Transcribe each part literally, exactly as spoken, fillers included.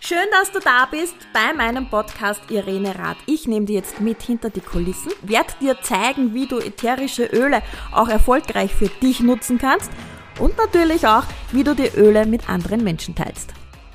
Schön, dass du da bist bei meinem Podcast Irene Rath. Ich nehme dir jetzt mit hinter die Kulissen, werde dir zeigen, wie du ätherische Öle auch erfolgreich für dich nutzen kannst und natürlich auch, wie du die Öle mit anderen Menschen teilst.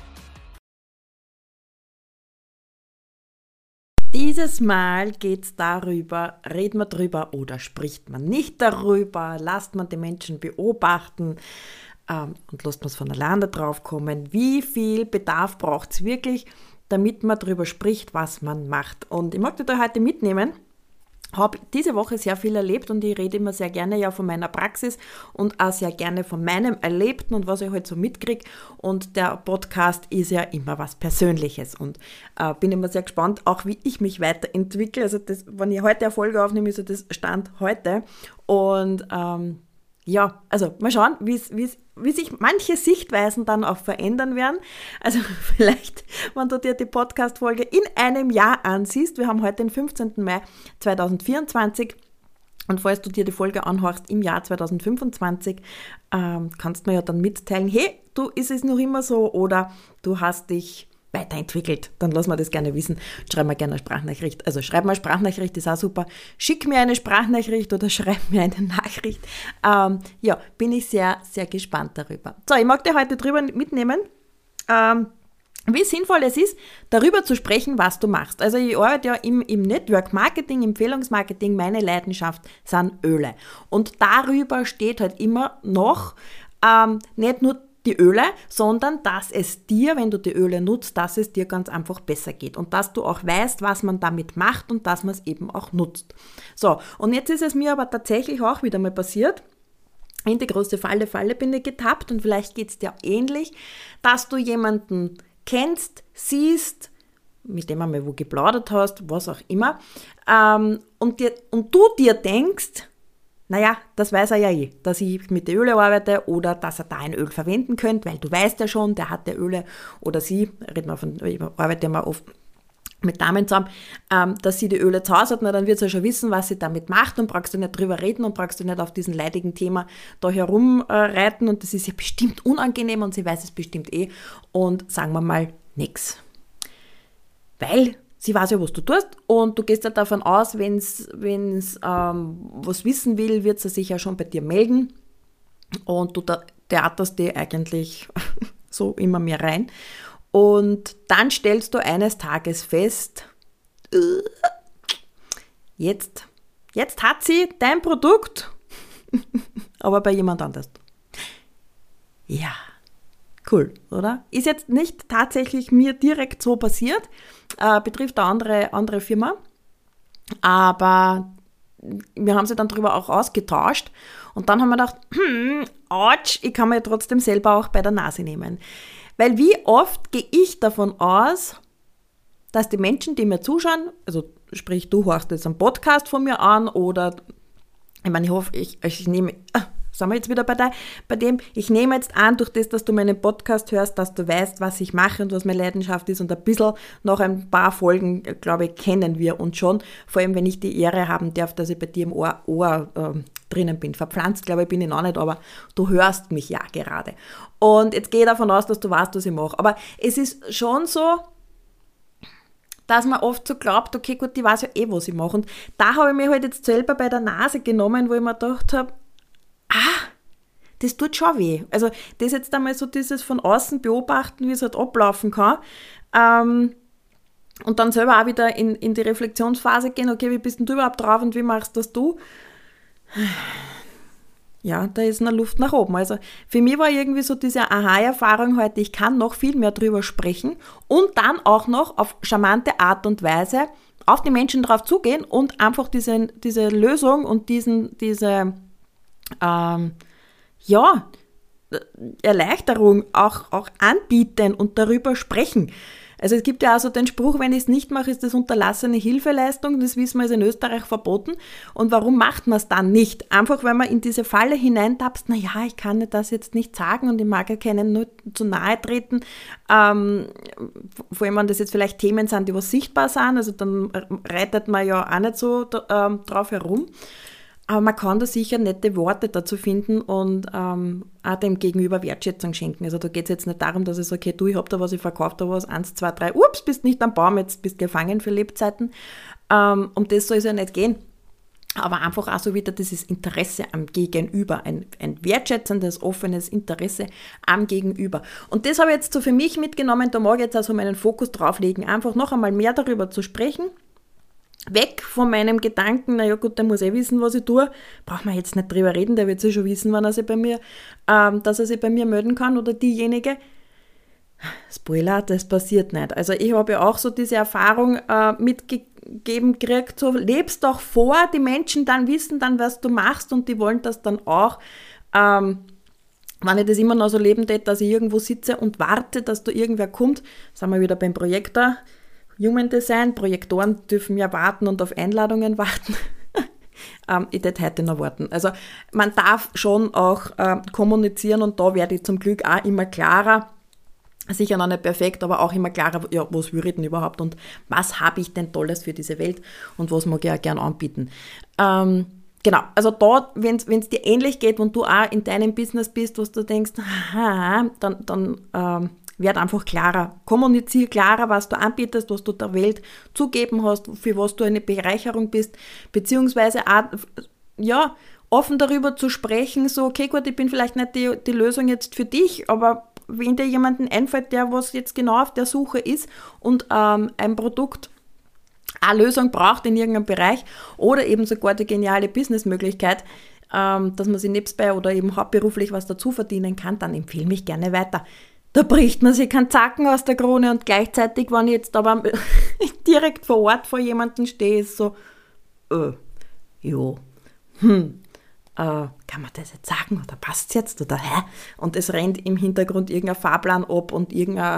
Dieses Mal geht es darüber, redet man drüber oder spricht man nicht darüber, lasst man die Menschen beobachten ähm, und lässt man es von alleine drauf kommen, wie viel Bedarf braucht es wirklich, damit man darüber spricht, was man macht. Und ich möchte da heute mitnehmen, habe diese Woche sehr viel erlebt und ich rede immer sehr gerne ja von meiner Praxis und auch sehr gerne von meinem Erlebten und was ich halt so mitkriege. Und der Podcast ist ja immer was Persönliches und äh, bin immer sehr gespannt, auch wie ich mich weiterentwickle. Also das, wenn ich heute eine Folge aufnehme, ist ja das Stand heute. Und ähm, ja, also mal schauen, wie sich manche Sichtweisen dann auch verändern werden. Also vielleicht, wenn du dir die Podcast-Folge in einem Jahr ansiehst, wir haben heute den fünfzehnten Mai zweitausendvierundzwanzig und falls du dir die Folge anhörst im Jahr zweitausendfünfundzwanzig, ähm, kannst du mir ja dann mitteilen, hey, du, ist es noch immer so oder du hast dich weiterentwickelt, dann lass mir das gerne wissen. Schreib mir gerne eine Sprachnachricht. Also schreib mir eine Sprachnachricht, ist auch super. Schick mir eine Sprachnachricht oder schreib mir eine Nachricht. Ähm, ja, bin ich sehr, sehr gespannt darüber. So, ich mag dir heute drüber mitnehmen, ähm, wie sinnvoll es ist, darüber zu sprechen, was du machst. Also ich arbeite ja im, im Network Marketing, Empfehlungsmarketing, meine Leidenschaft sind Öle. Und darüber steht halt immer noch ähm, nicht nur die Öle, sondern dass es dir, wenn du die Öle nutzt, dass es dir ganz einfach besser geht und dass du auch weißt, was man damit macht und dass man es eben auch nutzt. So, und jetzt ist es mir aber tatsächlich auch wieder mal passiert, in die große Falle, Falle bin ich getappt und vielleicht geht es dir ähnlich, dass du jemanden kennst, siehst, mit dem einmal wo geplaudert hast, was auch immer, ähm, und, dir, und du dir denkst, naja, das weiß er ja eh, dass ich mit den Öle arbeite oder dass er da ein Öl verwenden könnte, weil du weißt ja schon, der hat ja Öle oder sie, reden wir von, ich arbeite ja mal oft mit Damen zusammen, ähm, dass sie die Öle zu Hause hat, na, dann wird sie ja schon wissen, was sie damit macht und brauchst du nicht drüber reden und brauchst du nicht auf diesem leidigen Thema da herumreiten äh, und das ist ja bestimmt unangenehm und sie weiß es bestimmt eh und sagen wir mal nix. Weil sie weiß ja, was du tust und du gehst ja davon aus, wenn es ähm, was wissen will, wird sie sich ja schon bei dir melden und du theaterst dir eigentlich so immer mehr rein. Und dann stellst du eines Tages fest, jetzt, jetzt hat sie dein Produkt, aber bei jemand anders. Ja. Cool, oder? Ist jetzt nicht tatsächlich mir direkt so passiert, äh, betrifft eine andere, andere Firma, aber wir haben sie dann darüber auch ausgetauscht und dann haben wir gedacht, hm, ouch, ich kann mir trotzdem selber auch bei der Nase nehmen. Weil wie oft gehe ich davon aus, dass die Menschen, die mir zuschauen, also sprich, du hörst jetzt einen Podcast von mir an oder, ich meine, ich hoffe, ich, ich nehme... Sind wir jetzt wieder bei, der, bei dem, ich nehme jetzt an, durch das, dass du meinen Podcast hörst, dass du weißt, was ich mache und was meine Leidenschaft ist und ein bisschen nach ein paar Folgen, glaube ich, kennen wir uns schon, vor allem, wenn ich die Ehre haben darf, dass ich bei dir im Ohr, Ohr äh, drinnen bin. Verpflanzt, glaube ich, bin ich noch nicht, aber du hörst mich ja gerade. Und jetzt gehe ich davon aus, dass du weißt, was ich mache. Aber es ist schon so, dass man oft so glaubt, okay, gut, die weiß ja eh, was ich mache. Und da habe ich mich halt jetzt selber bei der Nase genommen, wo ich mir gedacht habe, ah, das tut schon weh. Also das jetzt einmal so dieses von außen beobachten, wie es halt ablaufen kann. Ähm, und dann selber auch wieder in, in die Reflexionsphase gehen, okay, wie bist denn du überhaupt drauf und wie machst das du? Ja, da ist eine Luft nach oben. Also für mich war irgendwie so diese Aha-Erfahrung heute, ich kann noch viel mehr drüber sprechen und dann auch noch auf charmante Art und Weise auf die Menschen drauf zugehen und einfach diese, diese Lösung und diesen, diese Ähm, ja, Erleichterung auch, auch anbieten und darüber sprechen. Also es gibt ja also den Spruch, wenn ich es nicht mache, ist das unterlassene Hilfeleistung. Das wissen wir, ist in Österreich verboten. Und warum macht man es dann nicht? Einfach, weil man in diese Falle hineintapst, naja, ich kann das jetzt nicht sagen und ich mag ja keinen nur zu nahe treten. Ähm, vor allem, wenn das jetzt vielleicht Themen sind, die was sichtbar sind, also dann reitet man ja auch nicht so ähm, drauf herum. Aber man kann da sicher nette Worte dazu finden und ähm, auch dem Gegenüber Wertschätzung schenken. Also da geht es jetzt nicht darum, dass ich sage, okay, du, ich hab da was, ich verkaufe da was, eins, zwei, drei, ups, bist nicht am Baum, jetzt bist gefangen für Lebzeiten. Ähm, um das soll es ja nicht gehen. Aber einfach auch so wieder dieses Interesse am Gegenüber, ein, ein wertschätzendes, offenes Interesse am Gegenüber. Und das habe ich jetzt so für mich mitgenommen, da mag ich jetzt also meinen Fokus drauflegen, einfach noch einmal mehr darüber zu sprechen. Weg von meinem Gedanken, naja gut, der muss eh wissen, was ich tue, braucht man jetzt nicht drüber reden, der wird es schon wissen, wann er sich bei mir, ähm, dass er sich bei mir melden kann oder diejenige. Spoiler, das passiert nicht. Also ich habe ja auch so diese Erfahrung äh, mitgegeben gekriegt, so lebst doch vor, die Menschen dann wissen dann, was du machst und die wollen das dann auch. Ähm, wenn ich das immer noch so leben tät, dass ich irgendwo sitze und warte, dass da irgendwer kommt, sind wir wieder beim Projektor, Human Design, Projektoren dürfen ja warten und auf Einladungen warten. ähm, ich tät heute noch warten. Also man darf schon auch äh, kommunizieren und da werde ich zum Glück auch immer klarer. Sicher noch nicht perfekt, aber auch immer klarer, ja, was will ich denn überhaupt und was habe ich denn Tolles für diese Welt und was mag ich auch gern anbieten. Ähm, genau, also da, wenn es dir ähnlich geht und du auch in deinem Business bist, was du denkst, aha, dann, dann ähm, werd einfach klarer. Kommunizier klarer, was du anbietest, was du der Welt zugeben hast, für was du eine Bereicherung bist, beziehungsweise auch, ja, offen darüber zu sprechen, so, okay, gut, ich bin vielleicht nicht die, die Lösung jetzt für dich, aber wenn dir jemanden einfällt, der was jetzt genau auf der Suche ist und ähm, ein Produkt eine Lösung braucht in irgendeinem Bereich oder eben sogar die geniale Businessmöglichkeit, ähm, dass man sich nebenbei oder eben hauptberuflich was dazu verdienen kann, dann empfehle mich gerne weiter. Da bricht man sich keinen Zacken aus der Krone und gleichzeitig, wenn ich jetzt aber direkt vor Ort vor jemandem stehe, ist so, äh, jo, hm, äh, kann man das jetzt sagen oder passt es jetzt oder hä? Und es rennt im Hintergrund irgendein Fahrplan ab und irgendein,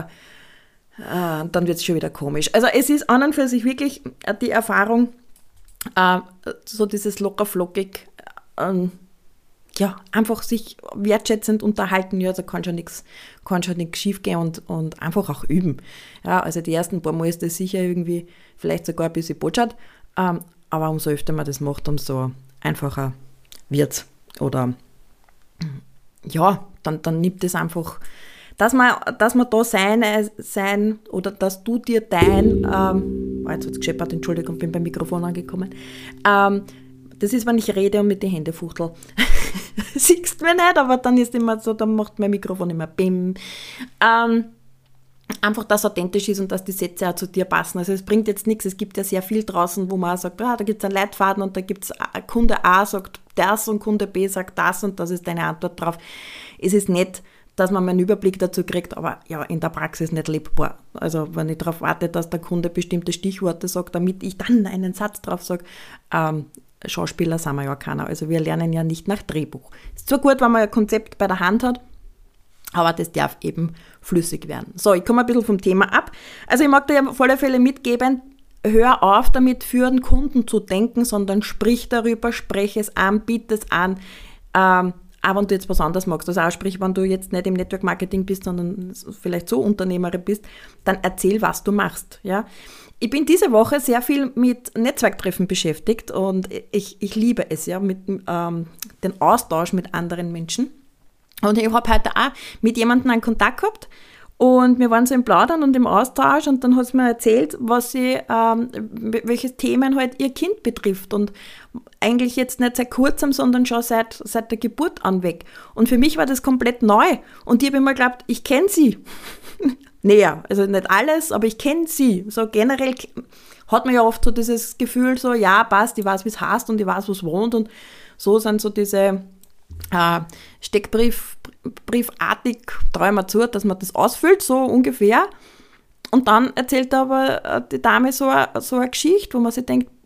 äh, dann wird es schon wieder komisch. Also es ist an und für sich wirklich die Erfahrung, äh, so dieses locker-flockig, äh, ja, einfach sich wertschätzend unterhalten, ja, also kann schon nichts kann schon nichts schief gehen und, und einfach auch üben. Ja, also die ersten paar Mal ist das sicher irgendwie vielleicht sogar ein bisschen botschert, ähm, aber umso öfter man das macht, umso einfacher wird. Oder ja, dann, dann nimmt es einfach, dass man, dass man da sein, sein oder dass du dir dein, ähm, oh, jetzt hat es gescheppert, Entschuldigung, bin beim Mikrofon angekommen, ähm, das ist, wenn ich rede und mit den Händen fuchtel. Siehst du mir nicht, aber dann ist immer so, dann macht mein Mikrofon immer bim. Ähm, einfach, dass es authentisch ist und dass die Sätze auch zu dir passen. Also es bringt jetzt nichts, es gibt ja sehr viel draußen, wo man auch sagt, ah, da gibt es einen Leitfaden und da gibt es Kunde A sagt das und Kunde B sagt das und das ist deine Antwort drauf. Es ist nett, dass man mal einen Überblick dazu kriegt, aber ja, in der Praxis nicht lebbar. Also wenn ich darauf warte, dass der Kunde bestimmte Stichworte sagt, damit ich dann einen Satz drauf sage, ähm, Schauspieler sind wir ja keiner. Also wir lernen ja nicht nach Drehbuch. Ist zwar gut, wenn man ein Konzept bei der Hand hat, aber das darf eben flüssig werden. So, ich komme ein bisschen vom Thema ab. Also ich mag dir auf alle Fälle mitgeben, hör auf damit, für den Kunden zu denken, sondern sprich darüber, sprech es an, biete es an, ähm, auch wenn du jetzt was anderes magst. Also auch sprich, wenn du jetzt nicht im Network Marketing bist, sondern vielleicht so Unternehmerin bist, dann erzähl, was du machst. Ja? Ich bin diese Woche sehr viel mit Netzwerktreffen beschäftigt und ich, ich liebe es, ja, mit ähm, den Austausch mit anderen Menschen. Und ich habe heute auch mit jemandem einen Kontakt gehabt und wir waren so im Plaudern und im Austausch und dann hat sie mir erzählt, was sie, ähm, welche Themen halt ihr Kind betrifft und eigentlich jetzt nicht seit kurzem, sondern schon seit, seit der Geburt an weg. Und für mich war das komplett neu und ich habe immer geglaubt, ich kenne sie. Näher, also nicht alles, aber ich kenne sie. So generell hat man ja oft so dieses Gefühl, so ja, passt, ich weiß, wie es heißt und ich weiß, wo es wohnt und so sind so diese äh, Steckbrief, briefartig Träume zu, dass man das ausfüllt, so ungefähr. Und dann erzählt aber die Dame so, so eine Geschichte, wo man sich denkt,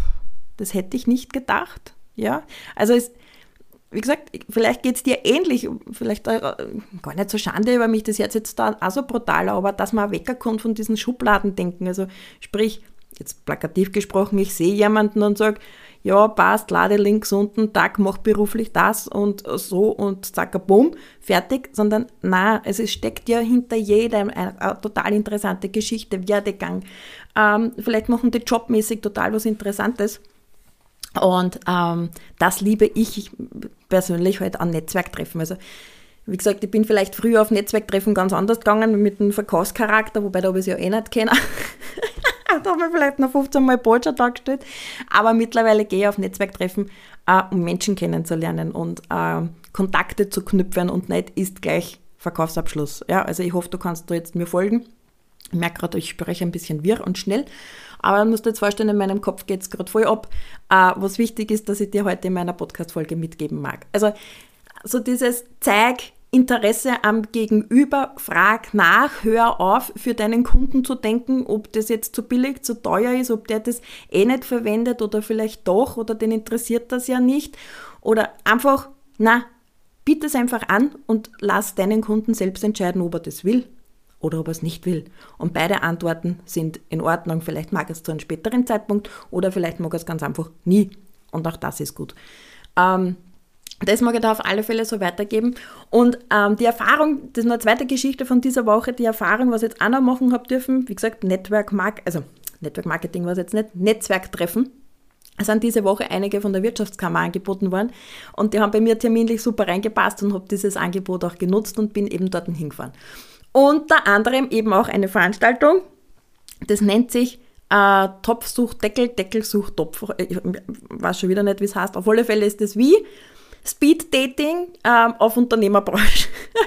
das hätte ich nicht gedacht. Ja, also es wie gesagt, vielleicht geht es dir ähnlich, vielleicht äh, gar nicht so Schande über mich, das hört jetzt da auch so brutal, aber dass man wegkommt von diesen Schubladendenken. Also sprich, jetzt plakativ gesprochen, ich sehe jemanden und sage, ja, passt, lade links unten, Tag, mach beruflich das und so und zack, bumm, fertig, sondern nein, es steckt ja hinter jedem eine, eine total interessante Geschichte, Werdegang. Ähm, vielleicht machen die jobmäßig total was Interessantes. Und ähm, das liebe ich persönlich halt an Netzwerktreffen. Also wie gesagt, ich bin vielleicht früher auf Netzwerktreffen ganz anders gegangen mit einem Verkaufscharakter, wobei da habe ich es ja eh nicht kennen. Da habe ich vielleicht noch fünfzehn Mal Botschaft dargestellt. Aber mittlerweile gehe ich auf Netzwerktreffen, äh, um Menschen kennenzulernen und äh, Kontakte zu knüpfen und nicht ist gleich Verkaufsabschluss. Ja, also ich hoffe, du kannst da jetzt mir folgen. Ich merke gerade, ich spreche ein bisschen wirr und schnell. Aber du musst dir jetzt vorstellen, in meinem Kopf geht es gerade voll ab, äh, was wichtig ist, dass ich dir heute in meiner Podcast-Folge mitgeben mag. Also so dieses Zeig Interesse am Gegenüber, frag nach, hör auf, für deinen Kunden zu denken, ob das jetzt zu billig, zu teuer ist, ob der das eh nicht verwendet oder vielleicht doch oder den interessiert das ja nicht. Oder einfach, na, biete es einfach an und lass deinen Kunden selbst entscheiden, ob er das will oder ob er es nicht will. Und beide Antworten sind in Ordnung. Vielleicht mag er es zu einem späteren Zeitpunkt oder vielleicht mag er es ganz einfach nie. Und auch das ist gut. Ähm, Das mag ich da auf alle Fälle so weitergeben. Und ähm, die Erfahrung, das ist noch eine zweite Geschichte von dieser Woche, die Erfahrung, was ich jetzt auch noch machen habe dürfen, wie gesagt, Network Marketing, also Network Marketing war es jetzt nicht, Netzwerktreffen. Es sind diese Woche einige von der Wirtschaftskammer angeboten worden und die haben bei mir terminlich super reingepasst und habe dieses Angebot auch genutzt und bin eben dorthin hingefahren. Unter anderem eben auch eine Veranstaltung, das nennt sich äh, Topf sucht Deckel, Deckel sucht Topf. Ich weiß schon wieder nicht, wie es heißt. Auf alle Fälle ist das wie Speed-Dating ähm, auf Unternehmerbranche.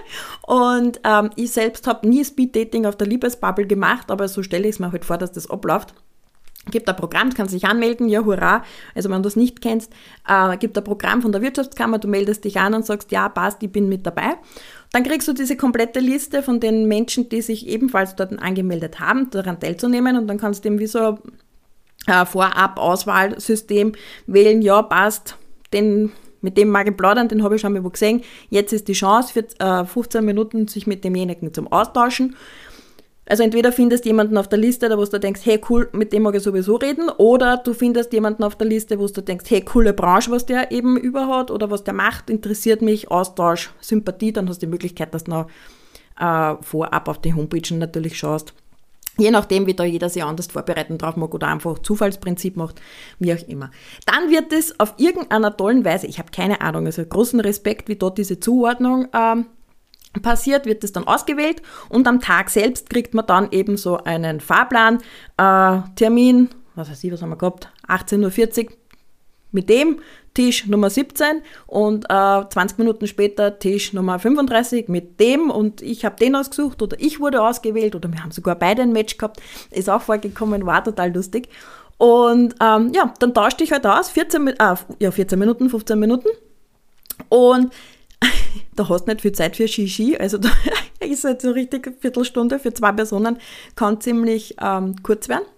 Und ähm, ich selbst habe nie Speed-Dating auf der Liebesbubble gemacht, aber so stelle ich es mir halt vor, dass das abläuft. Gibt ein Programm, du kannst dich anmelden, ja hurra, also wenn du das nicht kennst, äh, gibt ein Programm von der Wirtschaftskammer, du meldest dich an und sagst, ja passt, ich bin mit dabei. Dann kriegst du diese komplette Liste von den Menschen, die sich ebenfalls dort angemeldet haben, daran teilzunehmen und dann kannst du eben wie so ein äh, Vorab-Auswahlsystem wählen, ja passt, den mit dem mag ich plaudern, den habe ich schon mal wo gesehen. Jetzt ist die Chance für äh, fünfzehn Minuten, sich mit demjenigen zum Austauschen. Also entweder findest du jemanden auf der Liste, da wo du denkst, hey cool, mit dem mag ich sowieso reden, oder du findest jemanden auf der Liste, wo du denkst, hey coole Branche, was der eben überhat oder was der macht, interessiert mich, Austausch, Sympathie, dann hast du die Möglichkeit, dass du noch äh, vorab auf die Homepage natürlich schaust. Je nachdem, wie da jeder sich anders vorbereiten drauf mag oder einfach Zufallsprinzip macht, wie auch immer. Dann wird es auf irgendeiner tollen Weise, ich habe keine Ahnung, also großen Respekt, wie dort diese Zuordnung ähm, passiert, wird es dann ausgewählt und am Tag selbst kriegt man dann eben so einen Fahrplan, äh, Termin, was weiß ich, was haben wir gehabt, achtzehn Uhr vierzig mit dem, Tisch Nummer siebzehn und äh, zwanzig Minuten später Tisch Nummer fünfunddreißig mit dem und ich habe den ausgesucht oder ich wurde ausgewählt oder wir haben sogar beide ein Match gehabt, ist auch vorgekommen, war total lustig. Und ähm, ja, dann tauschte ich halt aus, vierzehn, äh, ja, vierzehn Minuten, fünfzehn Minuten und da hast du nicht viel Zeit für Shishi, also da ist halt so richtig eine Viertelstunde für zwei Personen, kann ziemlich ähm, kurz werden.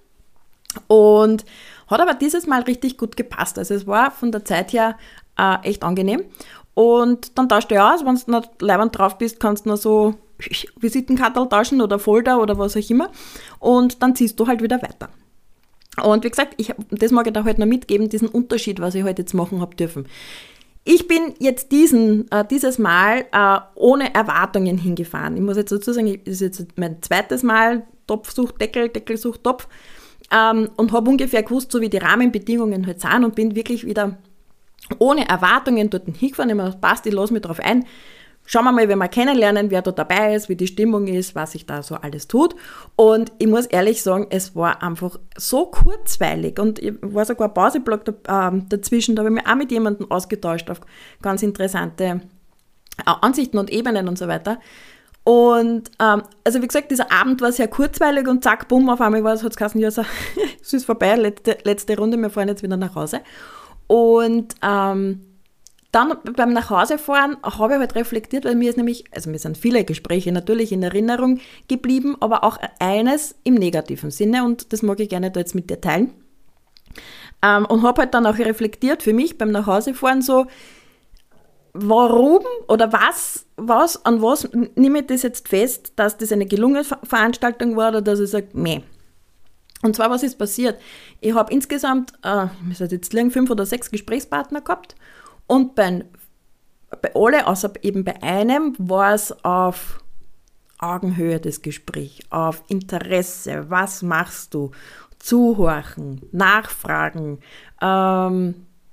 Und hat aber dieses Mal richtig gut gepasst. Also es war von der Zeit her äh, echt angenehm. Und dann tauschst du ja aus, wenn du noch leibend drauf bist, kannst du noch so Visitenkarten tauschen oder Folder oder was auch immer. Und dann ziehst du halt wieder weiter. Und wie gesagt, ich, das mag ich da halt noch mitgeben, diesen Unterschied, was ich heute jetzt machen habe dürfen. Ich bin jetzt diesen, äh, dieses Mal äh, ohne Erwartungen hingefahren. Ich muss jetzt dazu sagen, das ist jetzt mein zweites Mal Topf sucht Deckel, Deckel sucht Topf. Ähm, und habe ungefähr gewusst, so wie die Rahmenbedingungen halt sind und bin wirklich wieder ohne Erwartungen dort hingefahren. Ich habe mir gedacht, passt, ich lasse mich drauf ein. Schauen wir mal, wenn wir kennenlernen, wer da dabei ist, wie die Stimmung ist, was sich da so alles tut. Und ich muss ehrlich sagen, es war einfach so kurzweilig und ich war sogar ein Pauseblock da, äh, dazwischen, da habe ich mich auch mit jemandem ausgetauscht auf ganz interessante äh, Ansichten und Ebenen und so weiter. Und ähm, also wie gesagt, dieser Abend war sehr kurzweilig und zack, bumm, auf einmal war es, hat es geheißen, ja, so, es ist vorbei, letzte, letzte Runde, wir fahren jetzt wieder nach Hause. Und ähm, dann beim Nachhausefahren habe ich halt reflektiert, weil mir ist nämlich, also mir sind viele Gespräche natürlich in Erinnerung geblieben, aber auch eines im negativen Sinne und das mag ich gerne da jetzt mit dir teilen. Ähm, und habe halt dann auch reflektiert für mich beim Nachhausefahren so, warum oder was, was, an was nehme ich das jetzt fest, dass das eine gelungene Veranstaltung war oder dass ich sage, meh. Und zwar, was ist passiert? Ich habe insgesamt, äh, ich muss jetzt liegen, fünf oder sechs Gesprächspartner gehabt und bei, bei alle, außer eben bei einem, war es auf Augenhöhe das Gespräch, auf Interesse, was machst du, zuhorchen, nachfragen, ähm,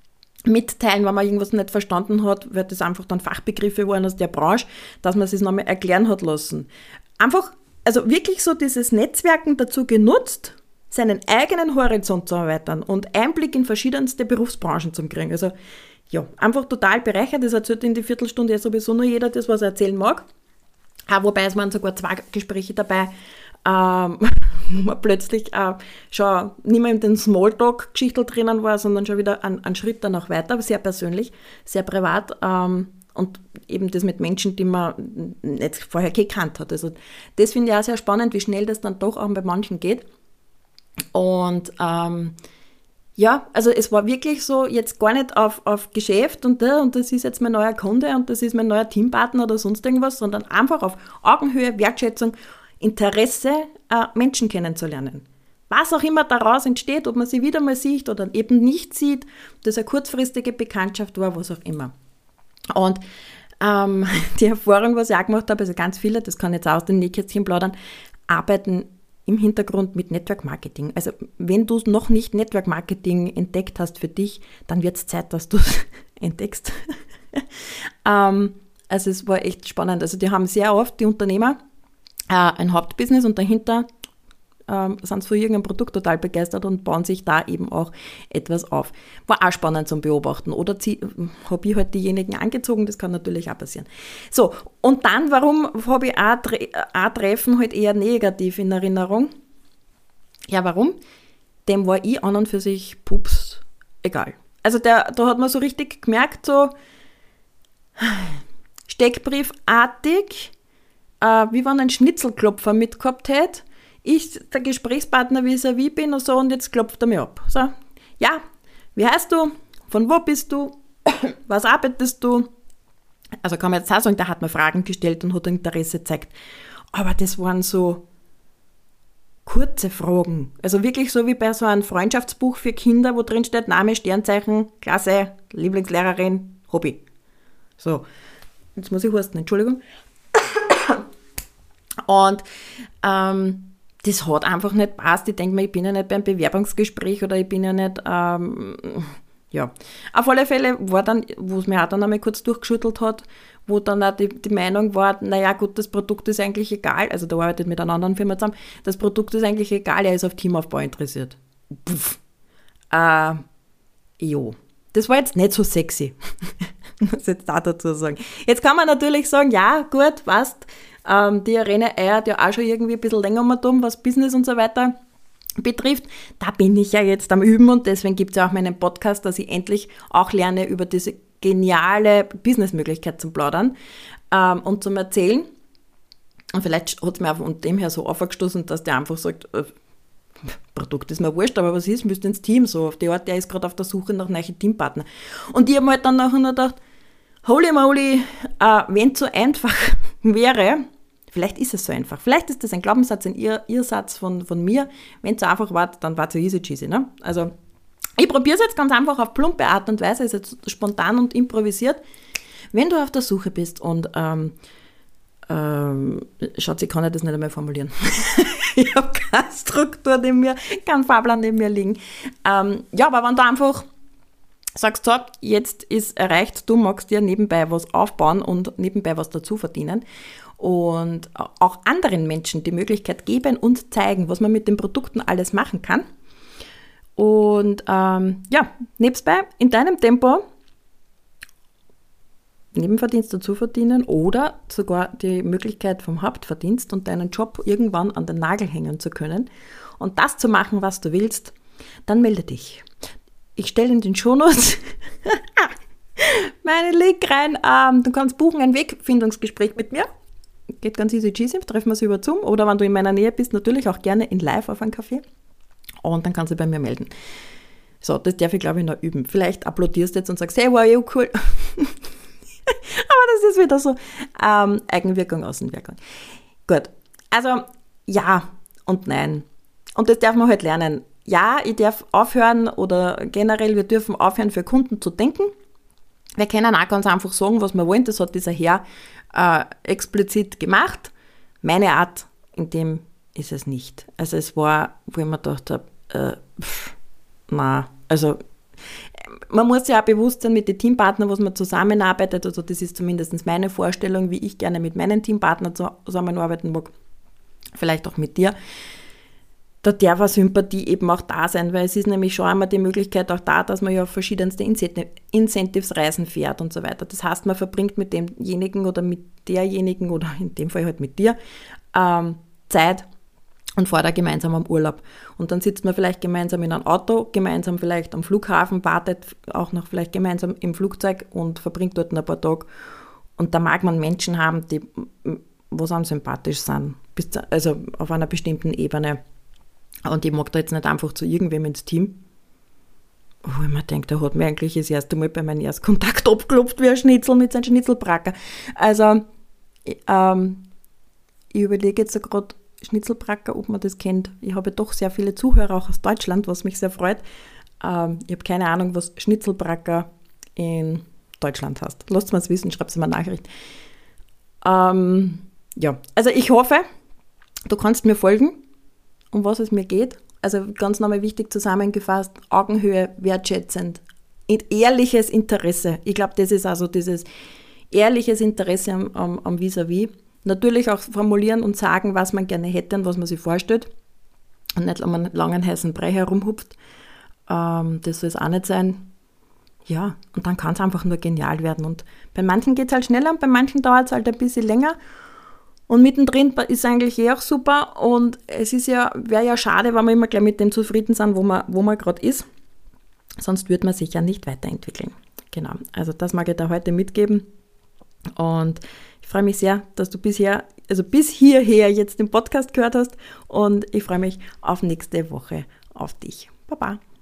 mitteilen, wenn man irgendwas nicht verstanden hat, weil das einfach dann Fachbegriffe waren aus der Branche, dass man es nochmal erklären hat lassen. Einfach, also wirklich so dieses Netzwerken dazu genutzt, seinen eigenen Horizont zu erweitern und Einblick in verschiedenste Berufsbranchen zu kriegen. Also ja, einfach total bereichert. Das erzählt in die Viertelstunde ja sowieso nur jeder das, was er erzählen mag. Auch wobei es waren sogar zwei Gespräche dabei, ähm, wo man plötzlich äh, schon nicht mehr in den Smalltalk-Geschichtel drinnen war, sondern schon wieder einen, einen Schritt danach weiter, aber sehr persönlich, sehr privat ähm, und eben das mit Menschen, die man nicht vorher gekannt hat. Also das finde ich auch sehr spannend, wie schnell das dann doch auch bei manchen geht. Und ähm, ja, also es war wirklich so, jetzt gar nicht auf, auf Geschäft und, und das ist jetzt mein neuer Kunde und das ist mein neuer Teampartner oder sonst irgendwas, sondern einfach auf Augenhöhe, Wertschätzung, Interesse, äh, Menschen kennenzulernen. Was auch immer daraus entsteht, ob man sie wieder mal sieht oder eben nicht sieht, ob das eine kurzfristige Bekanntschaft war, was auch immer. Und ähm, die Erfahrung, was ich auch gemacht habe, also ganz viele, das kann ich jetzt auch aus den Nähkästchen plaudern, arbeiten im Hintergrund mit Network Marketing. Also wenn du noch nicht Network Marketing entdeckt hast für dich, dann wird es Zeit, dass du es entdeckst. ähm, also es war echt spannend. Also die haben sehr oft, die Unternehmer, äh, ein Hauptbusiness und dahinter ähm, sind sie für irgendein Produkt total begeistert und bauen sich da eben auch etwas auf. War auch spannend zum Beobachten. Oder habe ich halt diejenigen angezogen, das kann natürlich auch passieren. So, und dann, warum habe ich auch, auch Treffen halt eher negativ in Erinnerung? Ja, warum? Dem war ich an und für sich pups egal. Also der, da hat man so richtig gemerkt, so Steckbriefartig, äh, wie wenn ein Schnitzelklopfer mitgehabt hätte, ich der Gesprächspartner vis-à-vis bin und so, und jetzt klopft er mir ab. So, ja, wie heißt du? Von wo bist du? Was arbeitest du? Also kann man jetzt auch sagen, der hat mir Fragen gestellt und hat Interesse gezeigt. Aber das waren so kurze Fragen. Also wirklich so wie bei so einem Freundschaftsbuch für Kinder, wo drin steht Name, Sternzeichen, Klasse, Lieblingslehrerin, Hobby. So, jetzt muss ich husten, Entschuldigung. Und ähm, das hat einfach nicht passt. Ich denke mir, ich bin ja nicht beim Bewerbungsgespräch oder ich bin ja nicht, ähm, ja. Auf alle Fälle war dann, wo es mir auch dann einmal kurz durchgeschüttelt hat, wo dann auch die, die Meinung war, naja gut, das Produkt ist eigentlich egal, also der arbeitet mit einer anderen Firma zusammen, das Produkt ist eigentlich egal, er ist auf Teamaufbau interessiert. Puff. Äh, jo. Das war jetzt nicht so sexy, muss ich jetzt da dazu sagen. Jetzt kann man natürlich sagen, ja gut, passt, Ähm, die Arena eiert ja auch schon irgendwie ein bisschen länger mal dumm, was Business und so weiter betrifft. Da bin ich ja jetzt am Üben und deswegen gibt es ja auch meinen Podcast, dass ich endlich auch lerne, über diese geniale Businessmöglichkeit zu plaudern ähm, und zum Erzählen. Und vielleicht hat es mir auch von dem her so aufgestoßen, dass der einfach sagt, äh, Produkt ist mir wurscht, aber was ist, müsst ins Team so. Auf die Art, der ist gerade auf der Suche nach neuen Teampartnern. Und ich habe mir halt dann nachher noch gedacht, holy moly, äh, wenn es so einfach wäre, vielleicht ist es so einfach. Vielleicht ist das ein Glaubenssatz, ein Ir- Irrsatz von, von mir. Wenn es so einfach war, dann war es so easy cheesy. Ne? Also ich probiere es jetzt ganz einfach auf plumpe Art und Weise, ist jetzt spontan und improvisiert. Wenn du auf der Suche bist und ähm, ähm, schaut, ich kann ja das nicht einmal formulieren. Ich habe keine Struktur neben mir, keinen Fahrplan neben mir liegen. Ähm, ja, aber wenn du einfach sagst, so, jetzt ist erreicht, du magst dir nebenbei was aufbauen und nebenbei was dazu verdienen und auch anderen Menschen die Möglichkeit geben und zeigen, was man mit den Produkten alles machen kann. Und ähm, ja, nebstbei in deinem Tempo Nebenverdienst dazu verdienen oder sogar die Möglichkeit vom Hauptverdienst und deinen Job irgendwann an den Nagel hängen zu können und das zu machen, was du willst, dann melde dich. Ich stelle in den Shownotes meinen Link rein. Ähm, du kannst buchen ein Wegfindungsgespräch mit mir. Geht ganz easy cheesy, treffen wir uns über Zoom. Oder wenn du in meiner Nähe bist, natürlich auch gerne in live auf einen Kaffee. Und dann kannst du bei mir melden. So, das darf ich, glaube ich, noch üben. Vielleicht applaudierst du jetzt und sagst, hey, wow, ja, cool. Aber das ist wieder so ähm, Eigenwirkung, Außenwirkung. Gut, also ja und nein. Und das darf man halt lernen. Ja, ich darf aufhören oder generell, wir dürfen aufhören, für Kunden zu denken. Wir können auch ganz einfach sagen, was wir wollen. Das hat dieser Herr äh, explizit gemacht. Meine Art, in dem ist es nicht. Also es war, wo ich mir gedacht habe, äh, pff, na, also man muss ja auch bewusst sein mit den Teampartnern, was man zusammenarbeitet, also das ist zumindest meine Vorstellung, wie ich gerne mit meinen Teampartnern zusammenarbeiten mag, vielleicht auch mit dir. Da darf eine Sympathie eben auch da sein, weil es ist nämlich schon einmal die Möglichkeit auch da, dass man ja auf verschiedenste Incentives-Reisen fährt und so weiter. Das heißt, man verbringt mit demjenigen oder mit derjenigen oder in dem Fall halt mit dir ähm, Zeit und fährt auch gemeinsam am Urlaub. Und dann sitzt man vielleicht gemeinsam in einem Auto, gemeinsam vielleicht am Flughafen, wartet auch noch vielleicht gemeinsam im Flugzeug und verbringt dort ein paar Tage. Und da mag man Menschen haben, die was am sympathisch sind, also auf einer bestimmten Ebene. Und ich mag da jetzt nicht einfach zu irgendwem ins Team, wo ich mir denke, der hat mir eigentlich das erste Mal bei meinem Erstkontakt abgeklopft wie ein Schnitzel mit seinem Schnitzelbracker. Also, ähm, ich überlege jetzt gerade Schnitzelbracker, ob man das kennt. Ich habe doch sehr viele Zuhörer auch aus Deutschland, was mich sehr freut. Ähm, ich habe keine Ahnung, was Schnitzelbracker in Deutschland heißt. Lasst mir es wissen, schreibt es mir eine Nachricht. Ähm, ja, also ich hoffe, du kannst mir folgen, um was es mir geht. Also ganz nochmal wichtig zusammengefasst, Augenhöhe, wertschätzend, ehrliches Interesse. Ich glaube, das ist also dieses ehrliches Interesse am, am, am Vis-à-vis. Natürlich auch formulieren und sagen, was man gerne hätte und was man sich vorstellt. Und nicht um einen langen heißen Brei herumhupft. Ähm, das soll es auch nicht sein. Ja, und dann kann es einfach nur genial werden. Und bei manchen geht es halt schneller und bei manchen dauert es halt ein bisschen länger. Und mittendrin ist eigentlich eh auch super und es ist ja, wäre ja schade, wenn wir immer gleich mit dem zufrieden sind, wo man, wo man gerade ist. Sonst würde man sich ja nicht weiterentwickeln. Genau, also das mag ich da heute mitgeben. Und ich freue mich sehr, dass du bisher, also bis hierher jetzt den Podcast gehört hast und ich freue mich auf nächste Woche auf dich. Baba.